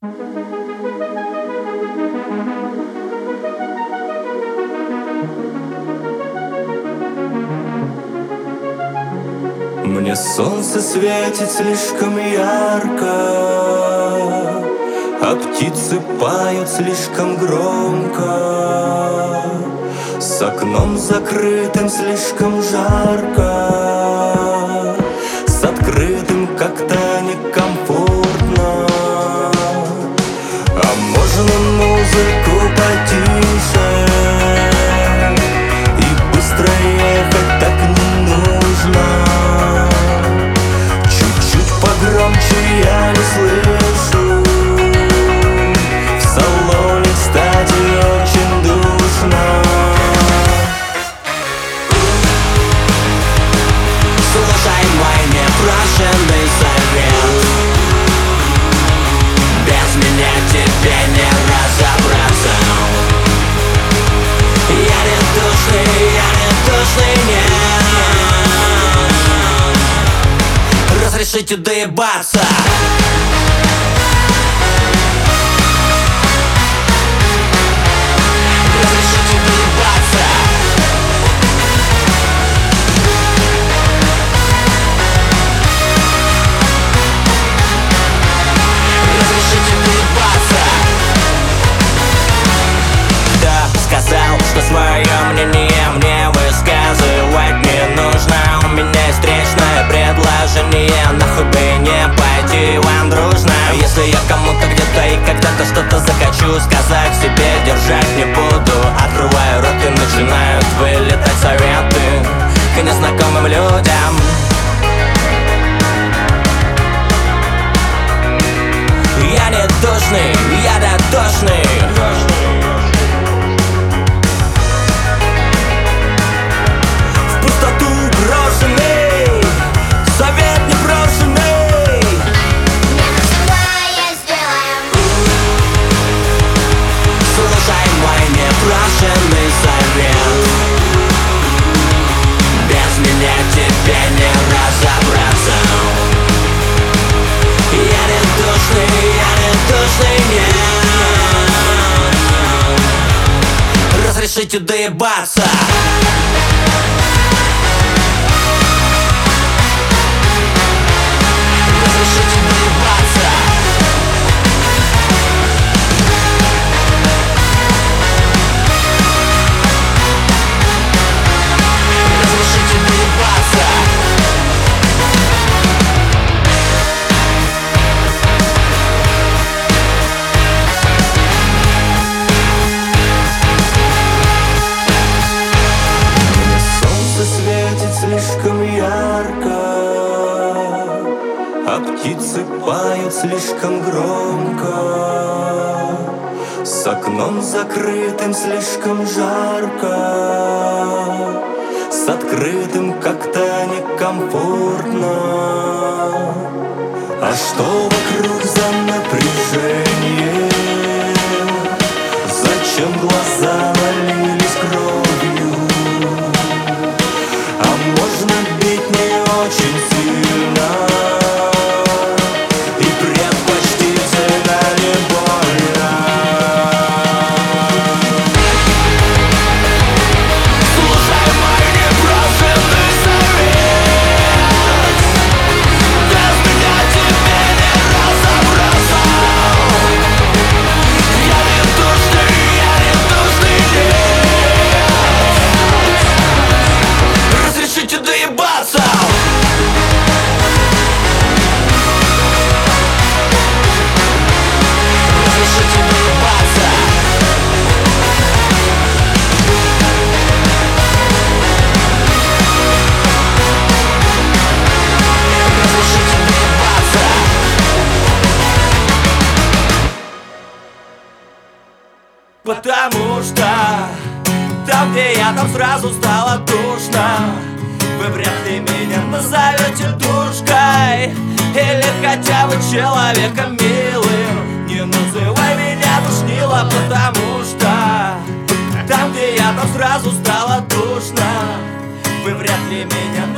Мне солнце светит слишком ярко, а птицы поют слишком громко. С окном закрытым слишком жарко, с открытым как-то некомфортно. А можно музыку потише и быстро ехать так не нужно. Чуть-чуть погромче я не слышу. В салоне, кстати, очень душно. Слушай мой непрошенный совет: без меня тебе не разобраться. Я не душный, нет. Разрешите доебаться. Разрешите доебаться. Разрешите доебаться. Кто сказал, что свое мнение мне высказывать не нужно? У меня есть встречное предложение, нахуй бы не пойти вам дружно. Если я кому-то где-то и когда-то что-то захочу сказать, себе держать не буду. Открываю рот и начинают вылетать советы к незнакомым людям. Я не душный, я дотошный. В пустоту брошенный совет непрошенный. Слушай мой непрошенный совет: без меня тебе не разобраться. Я не душный, нет. Разрешите доебаться. Разрешите доебаться. Разрешите доебаться. Мне солнце светит слишком ярко, а птицы поют слишком громко. С окном закрытым слишком жарко, с открытым как-то некомфортно. А что вокруг за напряжение? Зачем глаза налились кровью? А можно бить не очень сильно и предпочтительно не больно. Слушай мой непрошенный совет: без меня тебе не разобраться. Я не душный, нет. Разрешите доебаться. Разрешите доебаться. Разрешите доебаться. Потому что там, где я, там сразу стало душно. Вы вряд ли меня назовете душкой или хотя бы человеком милым. Не называй меня душнило, потому что там, где я, там сразу стало душно. Вы вряд ли меня